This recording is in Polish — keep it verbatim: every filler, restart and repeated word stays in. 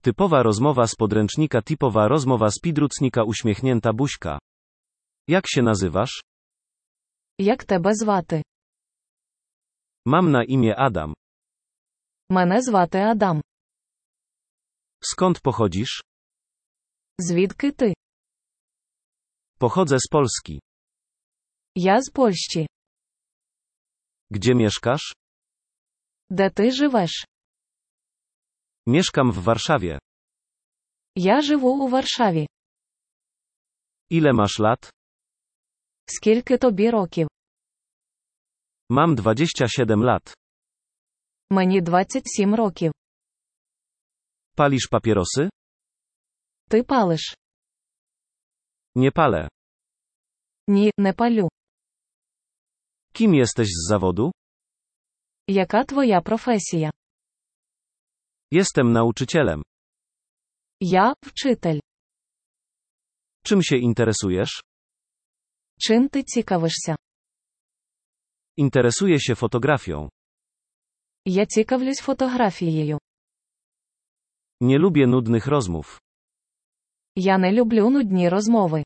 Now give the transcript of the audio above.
Typowa rozmowa z podręcznika. Typowa rozmowa z підручника. Uśmiechnięta buźka. Jak się nazywasz? Як тебе звати? Mam na imię Adam. Мене звати Адам. Skąd pochodzisz? Звідки ти? Pochodzę z Polski. Я з Польщі. Gdzie mieszkasz? Де ти живеш? Mieszkam w Warszawie. Я живу у Варшаві. Ile masz lat? Скільки тобі років? Mam dwadzieścia siedem lat. Мені двадцять сім років. Palisz papierosy? Ти палиш? Nie palę. Ні, не палю. Kim jesteś z zawodu? Яка твоя професія? Jestem nauczycielem. Я – вчитель. Czym się interesujesz? Чим ти цікавишся? Interesuję się fotografią. Я цікавлюсь фотографією. Nie lubię nudnych rozmów. Я не люблю нудні розмови.